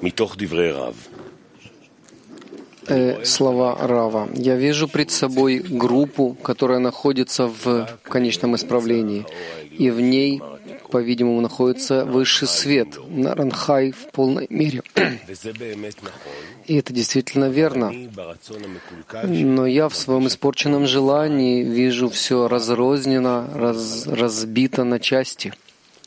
Слова Рава. Я вижу пред собой группу, которая находится в конечном исправлении, и в ней, по-видимому, находится высший свет, Наранхай в полной мере. И это действительно верно. Но я в своем испорченном желании вижу все разрознено, разбито на части.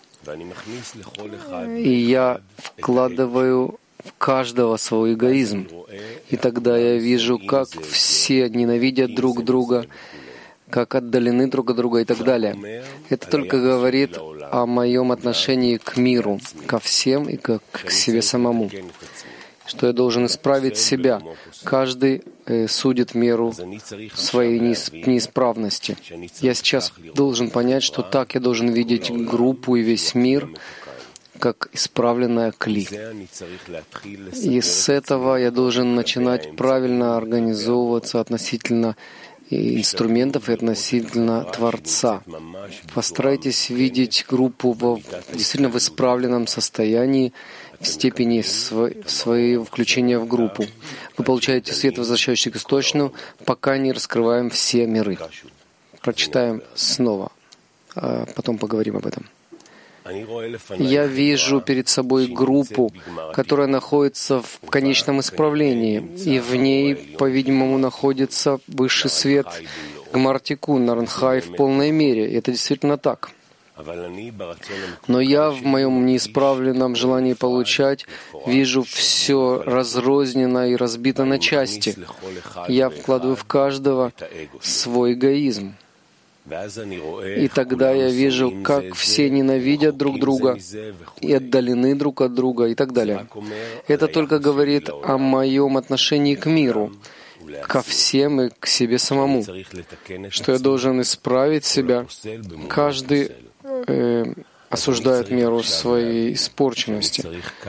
И я вкладываю в каждого свой эгоизм. И тогда я вижу, как все ненавидят друг друга, как отдалены друг от друга и так далее. Это только говорит о моем отношении к миру, ко всем и к себе самому, что я должен исправить себя. Каждый судит меру своей неисправности. Я сейчас должен понять, что так я должен видеть группу и весь мир, как исправленная кли. И с этого я должен начинать правильно организовываться относительно инструментов и относительно Творца. Постарайтесь видеть группу действительно в исправленном состоянии, в степени своего включения в группу. Вы получаете свет, возвращающий к источнику, пока не раскрываем все миры. Прочитаем снова, а потом поговорим об этом. Я вижу перед собой группу, которая находится в конечном исправлении, и в ней, по-видимому, находится высший свет Гмар-Тикун, Наранхай в полной мере. И это действительно так. Но я в моем неисправленном желании получать вижу все разрозненно и разбито на части. Я вкладываю в каждого свой эгоизм. И тогда я вижу, как все ненавидят друг друга и отдалены друг от друга и так далее. Это только говорит о моем отношении к миру, ко всем и к себе самому, что я должен исправить себя. Каждый осуждает меру своей испорченности.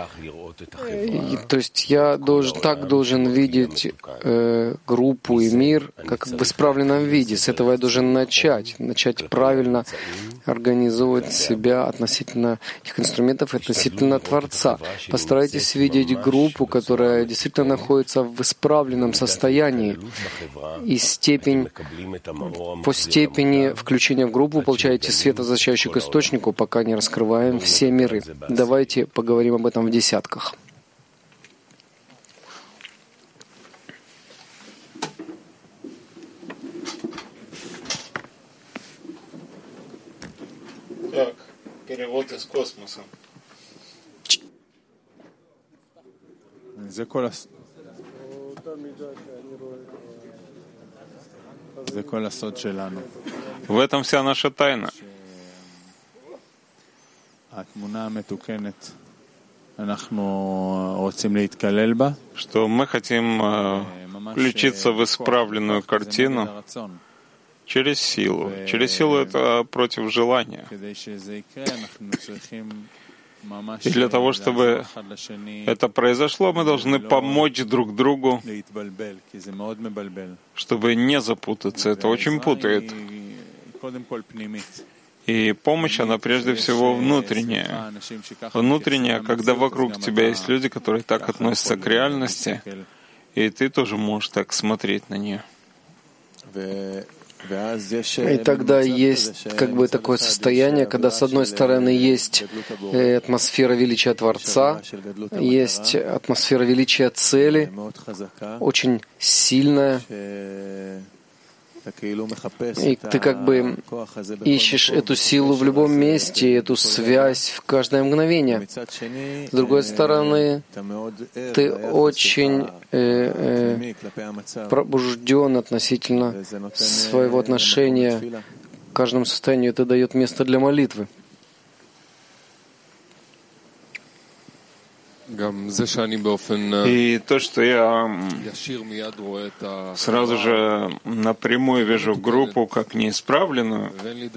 То есть я должен видеть группу и мир как в исправленном виде. С этого я должен начать правильно организовывать себя относительно этих инструментов, относительно Творца. Постарайтесь видеть группу, которая действительно находится в исправленном состоянии, и по степени включения в группу получаете свет, возвращающий к источнику, пока не раскрываем все миры. Давайте поговорим об этом в десятках. Так, перевод из космоса. В этом вся наша тайна. Что мы хотим включиться в исправленную картину через силу. Через силу — это против желания. И для того, чтобы это произошло, мы должны помочь друг другу, чтобы не запутаться. Это очень путает. И помощь, она прежде всего внутренняя. Внутренняя, когда вокруг тебя есть люди, которые так относятся к реальности, и ты тоже можешь так смотреть на нее. И тогда есть как бы такое состояние, когда с одной стороны есть атмосфера величия Творца, есть атмосфера величия цели, очень сильная, и ты как бы ищешь эту силу в любом месте, эту связь в каждое мгновение. С другой стороны, ты очень пробужден относительно своего отношения к каждому состоянию. Это дает место для молитвы. И то, что я сразу же напрямую вижу группу как неисправленную,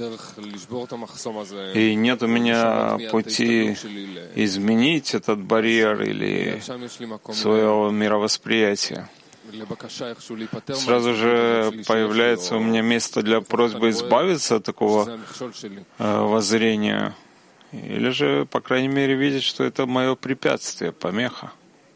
и нет у меня пути изменить этот барьер или своего мировосприятия. Сразу же появляется у меня место для просьбы избавиться от такого воззрения. Или же, по крайней мере, видеть, что это мое препятствие, помеха.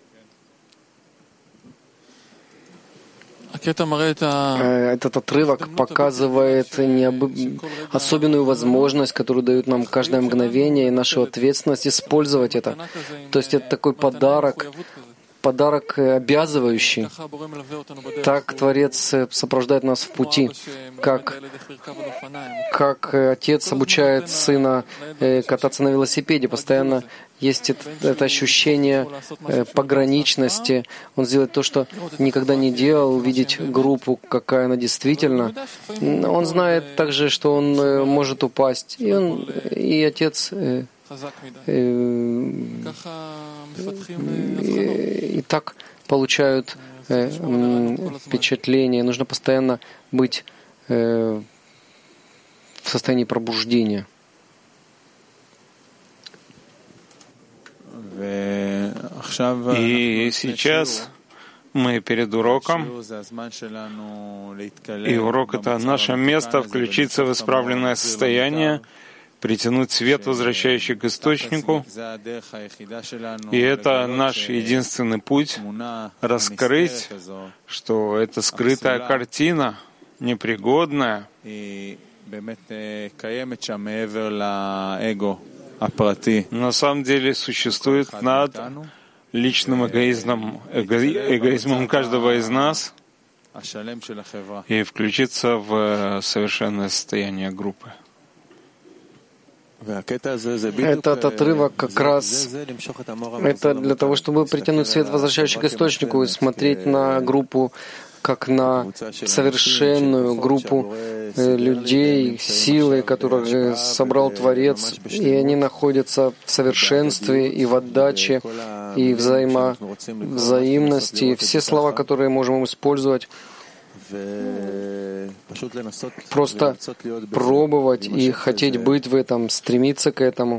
Этот отрывок показывает особенную возможность, которую дают нам каждое мгновение, и нашу ответственность использовать это. То есть это такой подарок обязывающий. Так Творец сопровождает нас в пути, как отец обучает сына кататься на велосипеде. Постоянно есть это ощущение пограничности. Он сделает то, что никогда не делал, увидеть группу, какая она действительно. Он знает также, что он может упасть. И отец и так получают впечатление. Нужно постоянно быть в состоянии пробуждения. И сейчас мы перед уроком, и урок — это наше место включиться в исправленное состояние, притянуть свет, возвращающий к источнику. И это наш единственный путь — раскрыть, что это скрытая картина, непригодная, на самом деле существует над личным эгоизмом каждого из нас и включиться в совершенное состояние группы. Этот отрывок как раз это для того, чтобы притянуть свет, возвращающий к источнику, и смотреть на группу как на совершенную группу людей, силы, которых собрал Творец, и они находятся в совершенстве и в отдаче, и взаимности. И все слова, которые можем использовать, просто пробовать и хотеть быть в этом, стремиться к этому.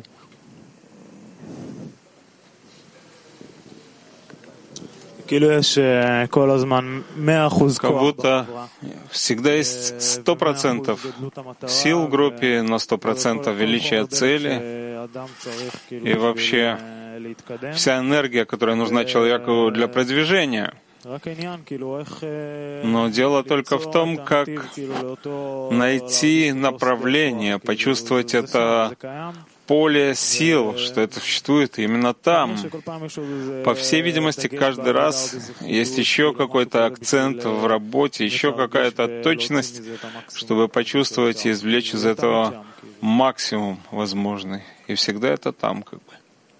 Как будто всегда есть 100% сил в группе, на 100% величия цели, и вообще вся энергия, которая нужна человеку для продвижения. Но дело только в том, как найти направление, почувствовать это поле сил, что это существует именно там. По всей видимости, каждый раз есть еще какой-то акцент в работе, еще какая-то точность, чтобы почувствовать и извлечь из этого максимум возможный. И всегда это там как бы.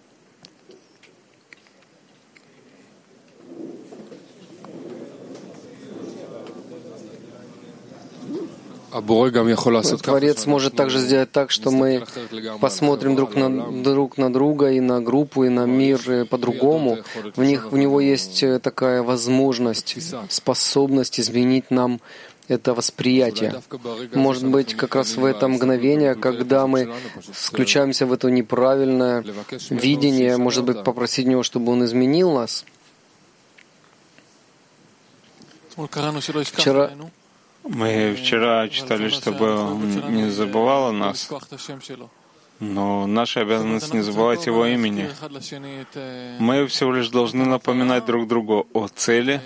Творец может также сделать так, что мы посмотрим друг на друга и на группу, и на мир по-другому. В него есть такая возможность, способность изменить нам это восприятие. Может быть, как раз в это мгновение, когда мы включаемся в это неправильное видение, может быть, попросить Него, чтобы Он изменил нас. Мы вчера читали, чтобы он не забывал о нас, но наша обязанность не забывать Его имени. Мы всего лишь должны напоминать друг другу о цели,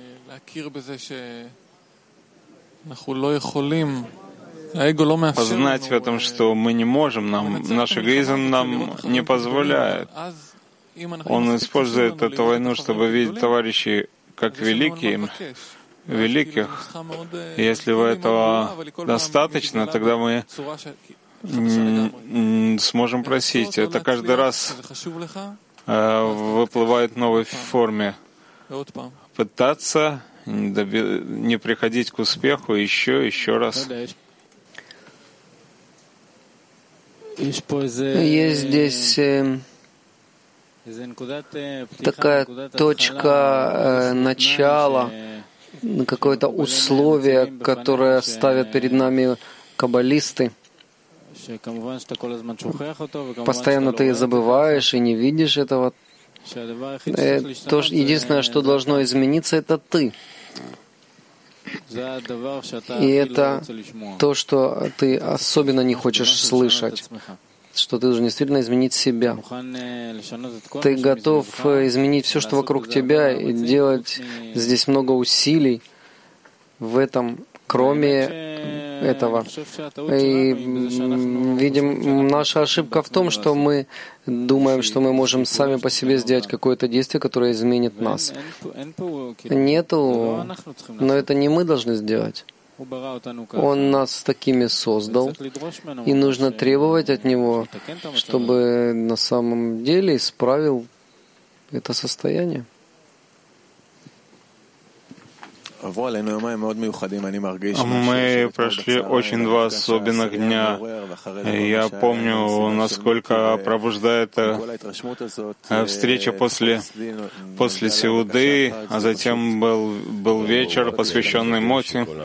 познать в этом, что мы не можем, наш эгоизм нам не позволяет. Он использует эту войну, чтобы видеть товарищей как великих. Если у этого достаточно, тогда мы сможем просить. Это каждый раз выплывает в новой форме. Пытаться не приходить к успеху еще раз. Есть здесь такая точка начала, какое-то условие, которое ставят перед нами каббалисты. Постоянно ты забываешь и не видишь этого. Единственное, что должно измениться, это ты. И это то, что ты особенно не хочешь слышать, что ты должен действительно изменить себя. Ты готов изменить все, что вокруг тебя, и делать здесь много усилий, в этом, кроме этого. И видим, наша ошибка в том, что мы думаем, что мы можем сами по себе сделать какое-то действие, которое изменит нас. Нету, но это не мы должны сделать. Он нас такими создал, и нужно требовать от Него, чтобы на самом деле исправил это состояние. Мы прошли очень два особенных дня. Я помню, насколько пробуждает встреча после Сеуды, а затем был вечер, посвященный Моти.